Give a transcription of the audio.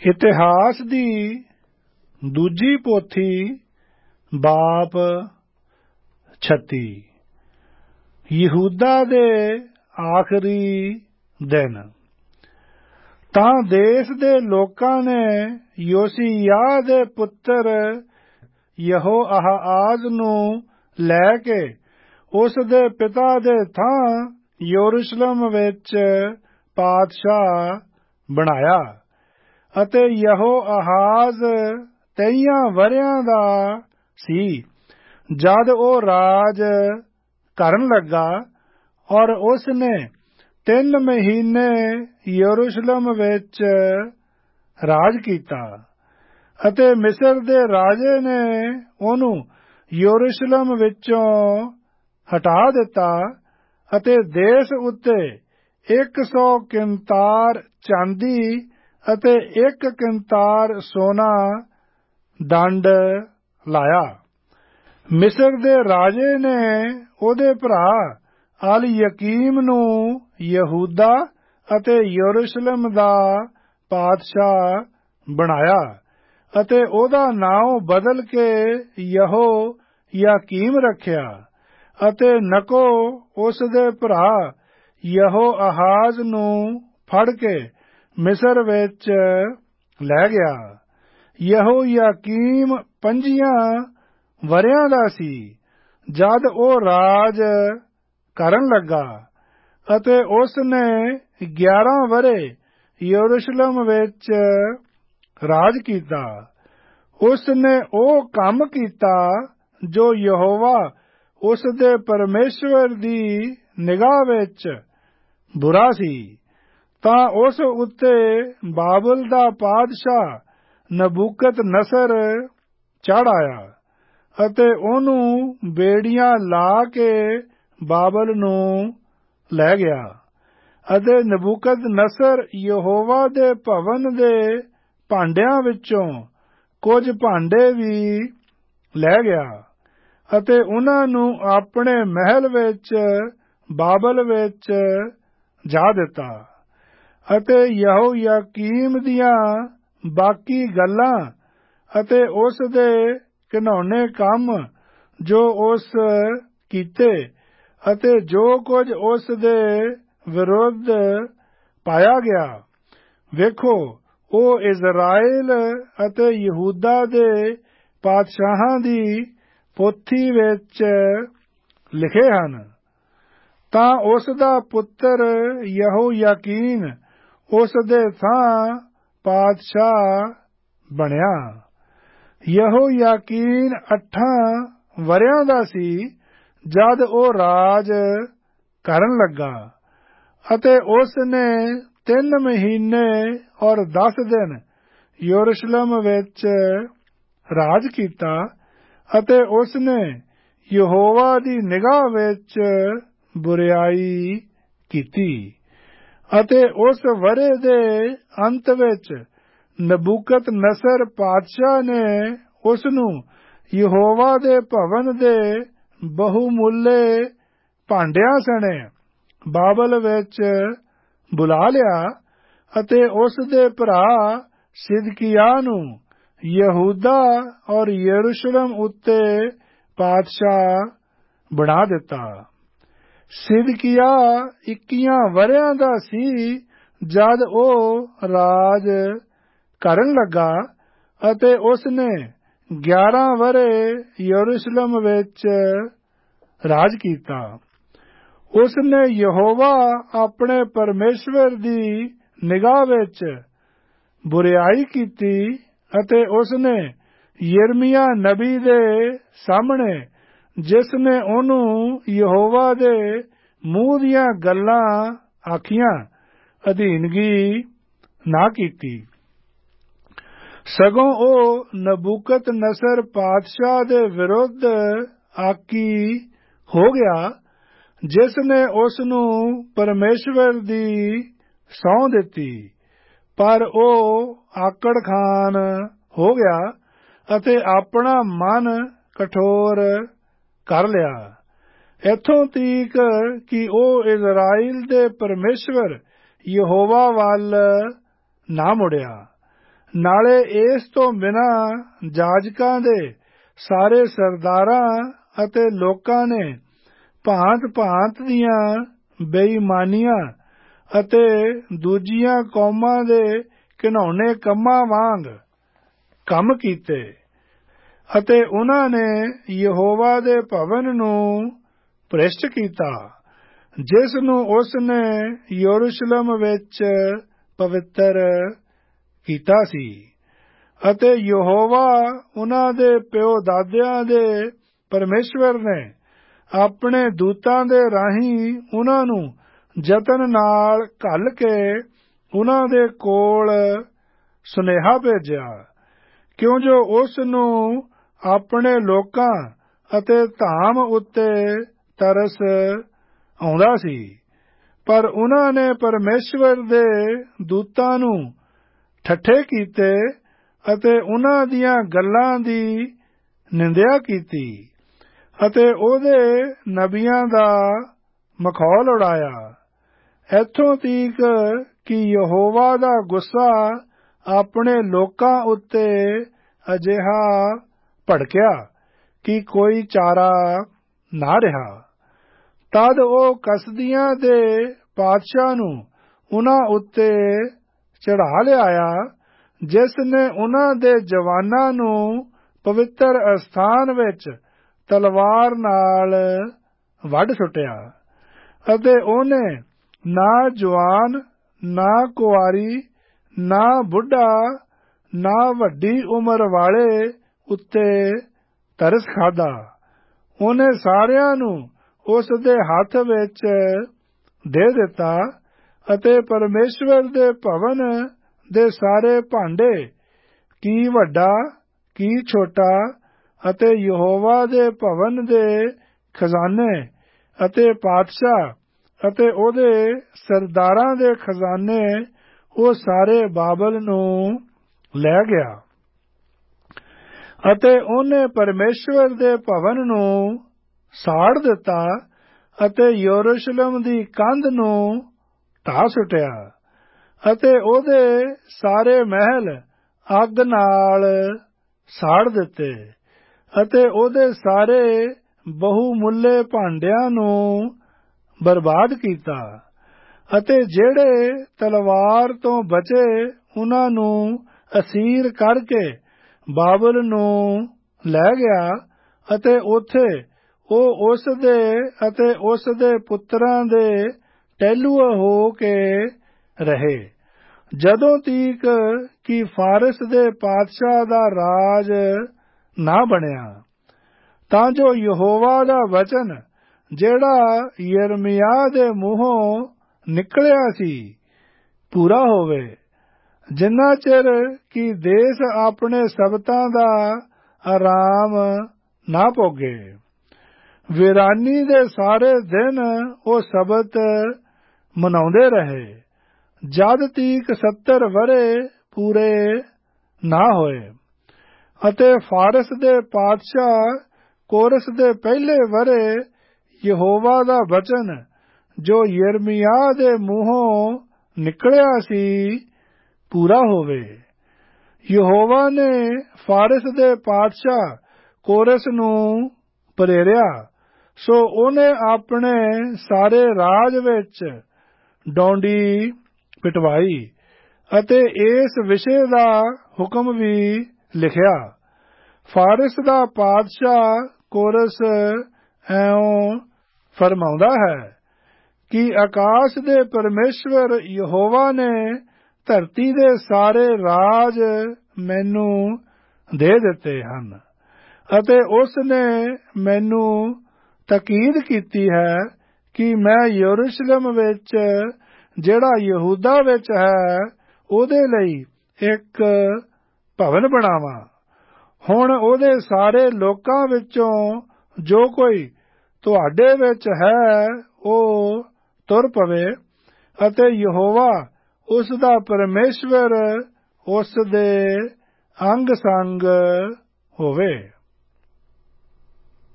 ਇਤਿਹਾਸ ਦੀ ਦੂਜੀ ਪੋਥੀ ਬਾਪ 36। ਯਹੂਦਾ ਦੇ ਆਖਰੀ ਦਿਨ। ਤਾਂ ਦੇਸ਼ ਦੇ ਲੋਕਾਂ ਨੇ ਯੋਸੀਯਾਹ ਦੇ ਪੁੱਤਰ ਯਹੋਆਹਾਜ਼ ਨੂੰ ਲੈ ਕੇ ਉਸ ਦੇ ਪਿਤਾ ਦੇ ਥਾਂ ਯਰੂਸ਼ਲਮ ਵਿੱਚ ਪਾਤਸ਼ਾਹ ਬਣਾਇਆ। ਅਤੇ ਯਹੋਆਹਾਜ਼ 23 ਵਰ੍ਹਿਆਂ ਦਾ ਸੀ ਜਦ ਉਹ ਰਾਜ ਕਰਨ ਲੱਗਾ, ਔਰ ਉਸ ਨੇ 3 ਮਹੀਨੇ ਯਰੂਸ਼ਲਮ ਵਿੱਚ ਰਾਜ ਕੀਤਾ। ਅਤੇ ਮਿਸਰ ਦੇ ਰਾਜੇ ਨੇ ਉਹਨੂੰ ਯਰੂਸ਼ਲਮ ਵਿੱਚੋਂ ਹਟਾ ਦਿੱਤਾ ਅਤੇ ਦੇਸ਼ ਉੱਤੇ 100 ਕਿੰਤਾਰ ਚਾਂਦੀ ਅਤੇ 1 ਕਿੰਤਾਰ ਸੋਨਾ ਦੰਡ ਲਾਇਆ। ਮਿਸਰ ਦੇ ਰਾਜੇ ਨੇ ਉਹਦੇ ਭਰਾ ਅਲ-ਯਕੀਮ ਨੂੰ ਯਹੂਦਾ ਅਤੇ ਯਰੂਸ਼ਲਮ ਦਾ ਪਾਤਸ਼ਾਹ ਬਣਾਇਆ ਅਤੇ ਉਹਦਾ ਨਾਮ ਬਦਲ ਕੇ ਯਹੋਯਾਕੀਮ ਰੱਖਿਆ। ਅਤੇ ਨਕੋ ਉਸ ਦੇ ਭਰਾ ਯਹੋਆਹਾਜ਼ ਨੂੰ ਫੜ ਕੇ ਮਿਸਰ ਵਿੱਚ ਲੈ ਗਿਆ। ਯਹੋਯਾਕੀਮ 25 ਵਰ੍ਹਿਆਂ ਦਾ ਸੀ ਜਦ ਉਹ ਰਾਜ ਕਰਨ ਲੱਗਾ, ਅਤੇ ਉਸ ਨੇ 11 ਵਰ੍ਹੇ ਯਰੂਸ਼ਲਮ ਵਿੱਚ ਰਾਜ ਕੀਤਾ। ਉਸ ਨੇ ਉਹ ਕੰਮ ਕੀਤਾ ਜੋ ਯਹੋਵਾ ਉਸ ਦੇ ਪਰਮੇਸ਼ਵਰ ਦੀ ਨਿਗਾਹ ਵਿੱਚ ਬੁਰਾ ਸੀ। ਤਾਂ ਉਸ ਉੱਤੇ ਬਾਬਲ ਦਾ ਪਾਤਸ਼ਾਹ ਨਬੂਕਦਨਸਰ ਚੜ੍ਹ ਆਇਆ ਅਤੇ ਉਹਨੂੰ ਬੇੜੀਆਂ ਲਾ ਕੇ ਬਾਬਲ ਨੂੰ ਲੈ ਗਿਆ। ਅਤੇ ਨਬੂਕਦਨਸਰ ਯਹੋਵਾ ਦੇ ਭਵਨ ਦੇ ਭਾਂਡਿਆਂ ਵਿੱਚੋਂ ਕੁਝ ਭਾਂਡੇ ਵੀ ਲੈ ਗਿਆ ਅਤੇ ਉਹਨਾਂ ਨੂੰ ਆਪਣੇ ਮਹਿਲ ਵਿੱਚ ਬਾਬਲ ਵਿੱਚ ਜਾ ਦਿੱਤਾ। ਅਤੇ ਯਹੋਯਾਕੀਮ ਦੀਆਂ ਬਾਕੀ ਗੱਲਾਂ ਅਤੇ ਉਸ ਦੇ ਘਿਨਾਉਣੇ ਕੰਮ ਜੋ ਉਸ ਕੀਤੇ ਅਤੇ ਜੋ ਕੁਝ ਉਸ ਦੇ ਵਿਰੁੱਧ ਪਾਇਆ ਗਿਆ, ਵੇਖੋ, ਉਹ ਇਜ਼ਰਾਇਲ ਅਤੇ ਯਹੂਦਾ ਦੇ ਪਾਤਸ਼ਾਹਾਂ ਦੀ ਪੋਥੀ ਵਿੱਚ ਲਿਖੇ ਹਨ। ਤਾਂ ਉਸ ਦਾ ਪੁੱਤਰ ਯਹੋਯਾਕੀਨ ਉਸ ਦੇ ਥਾਂ ਪਾਤਸ਼ਾਹ ਬਣਿਆ। ਯਹੋਯਾਕੀਨ 8 ਵਰ੍ਹਿਆਂ ਦਾ ਸੀ ਜਦ ਉਹ ਰਾਜ ਕਰਨ ਲੱਗਾ, ਅਤੇ ਉਸ ਨੇ 3 ਮਹੀਨੇ ਔਰ 10 ਦਿਨ ਯਰੂਸ਼ਲਮ ਵਿੱਚ ਰਾਜ ਕੀਤਾ। ਅਤੇ ਉਸ ਨੇ ਯਹੋਵਾ ਦੀ ਨਿਗਾਹ ਵਿੱਚ ਬੁਰਿਆਈ ਕੀਤੀ। ਅਤੇ ਉਸ ਵਰ੍ਹੇ ਦੇ ਅੰਤ ਵਿੱਚ ਨਬੂਕਦਨਸਰ ਪਾਤਸ਼ਾਹ ਨੇ ਉਸ ਨੂੰ ਯਹੋਵਾ ਦੇ ਭਵਨ ਦੇ ਬਹੁਮੁੱਲੇ ਭਾਂਡਿਆਂ ਸਣੇ ਬਾਬਲ ਵਿੱਚ ਬੁਲਾ ਲਿਆ ਅਤੇ ਉਸ ਦੇ ਭਰਾ ਸਿਦਕੀਯਾਹ ਨੂੰ ਯਹੂਦਾ ਔਰ ਯਰੂਸ਼ਲਮ ਉੱਤੇ ਪਾਤਸ਼ਾਹ ਬਣਾ ਦਿੱਤਾ। ਸਿਦਕੀਯਾਹ 21 ਵਰ੍ਹਿਆਂ ਦਾ ਸੀ ਜਦ ਉਹ ਰਾਜ ਕਰਨ ਲੱਗਾ, ਅਤੇ ਉਸ ਨੇ 11 ਵਰ੍ਹੇ ਯਰੂਸ਼ਲਮ ਵਿੱਚ ਰਾਜ ਕੀਤਾ। ਉਸ ਨੇ ਯਹੋਵਾ ਆਪਣੇ ਪਰਮੇਸ਼ਵਰ ਦੀ ਨਿਗਾਹ ਵਿੱਚ ਬੁਰਿਆਈ ਕੀਤੀ ਅਤੇ ਉਸ ਨੇ ਯਿਰਮੀਆ ਨਬੀ ਦੇ ਸਾਹਮਣੇ, ਜਿਸ ਨੇ ਉਹਨੂੰ ਯਹੋਵਾ ਦੇ ਮੂੰਹ ਦੀਆਂ ਗੱਲਾਂ ਆਖੀਆਂ, ਅਧੀਨਗੀ ਨਾ ਕੀਤੀ। ਸਗੋਂ ਉਹ ਨਬੂਕਦਨਸਰ ਪਾਤਸ਼ਾਹ ਦੇ ਵਿਰੁੱਧ ਆਕੀ ਹੋ ਗਿਆ, ਜਿਸ ਨੇ ਉਸ ਨੂੰ ਪਰਮੇਸ਼ਵਰ ਦੀ ਸਹੁੰ ਦਿੱਤੀ। ਪਰ ਉਹ ਆਕੜ ਖਾਨ ਹੋ ਗਿਆ ਅਤੇ ਆਪਣਾ ਮਨ ਕਠੋਰ ਕਰ ਲਿਆ, ਇੱਥੋਂ ਤੀਕ ਕਿ ਉਹ ਇਜ਼ਰਾਇਲ ਦੇ ਪਰਮੇਸ਼ਵਰ ਯਹੋਵਾ ਵੱਲ ਨਾ ਮੁੜਿਆ, ਨਾਲੇ ਇਸ ਤੋਂ ਬਿਨਾਂ ਜਾਜਕਾਂ ਦੇ ਸਾਰੇ ਸਰਦਾਰਾਂ ਅਤੇ ਲੋਕਾਂ ਨੇ ਭਾਂਤ-ਭਾਂਤ ਦੀਆਂ ਬੇਈਮਾਨੀਆਂ ਅਤੇ ਦੂਜੀਆਂ ਕੌਮਾਂ ਦੇ ਘਿਨਾਉਣੇ ਕੰਮਾਂ ਵਾਂਗ ਕੰਮ ਕੀਤੇ ਅਤੇ ਉਹਨਾਂ ਨੇ ਯਹੋਵਾ ਦੇ ਭਵਨ ਨੂੰ ਭ੍ਰਿਸ਼ਟ ਕੀਤਾ, ਜਿਸ ਨੂੰ ਉਸ ਨੇ ਯਰੂਸ਼ਲਮ ਵਿੱਚ ਪਵਿੱਤਰ ਕੀਤਾ ਸੀ। ਅਤੇ ਯਹੋਵਾ ਉਹਨਾਂ ਦੇ ਪਿਓ ਦਾਦਿਆਂ ਦੇ ਪਰਮੇਸ਼ਵਰ ਨੇ ਆਪਣੇ ਦੂਤਾਂ ਦੇ ਰਾਹੀਂ ਉਹਨਾਂ ਨੂੰ ਯਤਨ ਨਾਲ ਘੱਲ ਕੇ ਉਹਨਾਂ ਦੇ ਕੋਲ ਸੁਨੇਹਾ ਭੇਜਿਆ, ਕਿਉਂ ਜੋ ਉਸ ਨੂੰ ਆਪਣੇ ਲੋਕਾਂ ਅਤੇ ਧਾਮ ਉੱਤੇ ਤਰਸ ਆਉਂਦਾ ਸੀ। ਪਰ ਉਹਨਾਂ ਨੇ ਪਰਮੇਸ਼ਵਰ ਦੇ ਦੂਤਾਂ ਨੂੰ ਠੱਠੇ ਕੀਤੇ ਅਤੇ ਉਹਨਾਂ ਦੀਆਂ ਗੱਲਾਂ ਦੀ ਨਿੰਦਿਆ ਕੀਤੀ ਅਤੇ ਉਹਦੇ ਨਬੀਆਂ ਦਾ ਮਖੌਲ ਉਡਾਇਆ, ਇੱਥੋਂ ਤੀਕ ਕਿ ਯਹੋਵਾ ਦਾ ਗੁੱਸਾ ਆਪਣੇ ਲੋਕਾਂ ਉੱਤੇ ਅਜਿਹਾ ਭੜਕਿਆ ਕਿ ਕੋਈ ਚਾਰਾ ਨਾ ਰਿਹਾ। ਤਦ ਉਹ ਕਸਦੀਆਂ ਦੇ ਪਾਤਸ਼ਾਹ ਨੂੰ ਉਹਨਾਂ ਉੱਤੇ ਚੜ੍ਹਾ ਲਿਆਇਆ, ਜਿਸ ਨੇ ਉਹਨਾਂ ਦੇ ਜਵਾਨਾਂ ਨੂੰ ਪਵਿੱਤਰ ਅਸਥਾਨ ਵਿੱਚ ਤਲਵਾਰ ਨਾਲ ਵੱਢ ਸੁੱਟਿਆ ਅਤੇ ਉਹਨੇ ਨਾ ਜਵਾਨ, ਨਾ ਕੁਆਰੀ, ਨਾ ਬੁੱਢਾ, ਨਾ ਵੱਡੀ ਉਮਰ ਵਾਲੇ ਉੱਤੇ ਤਰਸ ਖਾਧਾ। ਉਹਨੇ ਸਾਰਿਆਂ ਨੂੰ ਉਸ ਦੇ ਹੱਥ ਵਿੱਚ ਦੇ ਦਿੱਤਾ ਅਤੇ ਪਰਮੇਸ਼ਵਰ ਦੇ ਭਵਨ ਦੇ ਸਾਰੇ ਭਾਂਡੇ, ਕੀ ਵੱਡਾ ਕੀ ਛੋਟਾ, ਅਤੇ ਯਹੋਵਾ ਦੇ ਭਵਨ ਦੇ ਖਜ਼ਾਨੇ ਅਤੇ ਪਾਤਸ਼ਾਹ ਅਤੇ ਉਹਦੇ ਸਰਦਾਰਾਂ ਦੇ ਖਜ਼ਾਨੇ, ਉਹ ਸਾਰੇ ਬਾਬਲ ਨੂੰ ਲੈ ਗਿਆ। ਅਤੇ ਉਹਨੇ ਪਰਮੇਸ਼ਵਰ ਦੇ ਭਵਨ ਨੂੰ ਸਾੜ ਦਿੱਤਾ ਅਤੇ ਯਰੂਸ਼ਲਮ ਦੀ ਕੰਧ ਨੂੰ ਢਾਹ ਸੁੱਟਿਆ ਅਤੇ ਉਹਦੇ ਸਾਰੇ ਮਹਿਲ ਅੱਗ ਨਾਲ ਸਾੜ ਦਿੱਤੇ ਅਤੇ ਉਹਦੇ ਸਾਰੇ ਬਹੁਮੁੱਲੇ ਭਾਂਡਿਆਂ ਨੂੰ ਬਰਬਾਦ ਕੀਤਾ ਅਤੇ ਜਿਹੜੇ ਤਲਵਾਰ ਤੋਂ ਬਚੇ ਉਹਨਾਂ ਨੂੰ ਅਸੀਰ ਕਰਕੇ ਬਾਬਲ ਨੂੰ ਲੈ ਗਿਆ ਅਤੇ ਉੱਥੇ ਉਹ ਉਸ ਦੇ ਅਤੇ ਉਸ ਦੇ ਪੁੱਤਰਾਂ ਦੇ ਟਹਿਲੂਆ ਹੋ ਕੇ ਰਹੇ, ਜਦੋਂ ਤੀਕ ਕਿ ਫਾਰਸ ਦੇ ਪਾਤਸ਼ਾਹ ਦਾ ਰਾਜ ਨਾ ਬਣਿਆ, ਤਾਂ ਜੋ ਯਹੋਵਾ ਦਾ ਵਚਨ ਜਿਹੜਾ ਯਿਰਮੀਆ ਦੇ ਮੂੰਹੋਂ ਨਿਕਲਿਆ ਸੀ ਪੂਰਾ ਹੋਵੇ, ਜਿੰਨਾ ਚਿਰ ਕਿ ਦੇਸ਼ ਆਪਣੇ ਸਬਤਾਂ ਦਾ ਆਰਾਮ ਨਾ ਭੋਗੇ। ਵੀਰਾਨੀ ਦੇ ਸਾਰੇ ਦਿਨ ਉਹ ਸਬਤ ਮਨਾਉਂਦੇ ਰਹੇ, ਜਦ ਤੀਕ 70 ਵਰ੍ਹੇ ਪੂਰੇ ਨਾ ਹੋਏ। ਅਤੇ ਫਾਰਸ ਦੇ ਪਾਤਸ਼ਾਹ ਕੋਰਸ ਦੇ ਪਹਿਲੇ ਵਰ੍ਹੇ ਯਹੋਵਾ ਦਾ ਵਚਨ ਜੋ ਯਿਰਮੀਆ ਦੇ ਮੂੰਹੋਂ ਨਿਕਲਿਆ ਸੀ ਪੂਰਾ ਹੋਵੇ। ਯਹੋਵਾ ਨੇ ਫਾਰਸ ਦੇ ਪਾਤਸ਼ਾਹ ਕੋਰਸ ਨੂੰ ਪ੍ਰੇਰਿਆ, ਸੋ ਉਹਨੇ ਆਪਣੇ ਸਾਰੇ ਰਾਜ ਵਿੱਚ ਡੌਂਡੀ ਪਿਟਵਾਈ ਅਤੇ ਇਸ ਵਿਸ਼ੇ ਦਾ ਹੁਕਮ ਵੀ ਲਿਖਿਆ। ਫਾਰਸ ਦਾ ਪਾਤਸ਼ਾਹ ਕੋਰਸ ਐਉਂ ਫਰਮਾਉਂਦਾ ਹੈ ਕਿ ਆਕਾਸ਼ ਦੇ ਪਰਮੇਸ਼ਵਰ ਯਹੋਵਾ ਨੇ ਧਰਤੀ ਦੇ ਸਾਰੇ ਰਾਜ ਮੈਨੂੰ ਦੇ ਦਿੱਤੇ ਹਨ ਅਤੇ ਉਸ ਨੇ ਮੈਨੂੰ ਤਾਕੀਦ ਕੀਤੀ ਹੈ ਕਿ ਮੈਂ ਯਰੂਸ਼ਲਮ ਵਿੱਚ ਜਿਹੜਾ ਯਹੂਦਾ ਵਿੱਚ ਹੈ ਉਹਦੇ ਲਈ ਇੱਕ ਭਵਨ ਬਣਾਵਾਂ। ਹੁਣ ਉਹਦੇ ਸਾਰੇ ਲੋਕਾਂ ਵਿੱਚੋਂ ਜੋ ਕੋਈ ਤੁਹਾਡੇ ਵਿੱਚ ਹੈ ਉਹ ਤੁਰ ਪਵੇ ਅਤੇ ਯਹੋਵਾ ਉਸ ਦਾ ਪਰਮੇਸ਼ਵਰ ਉਸ ਦੇ ਅੰਗ ਸੰਗ ਹੋਵੇ।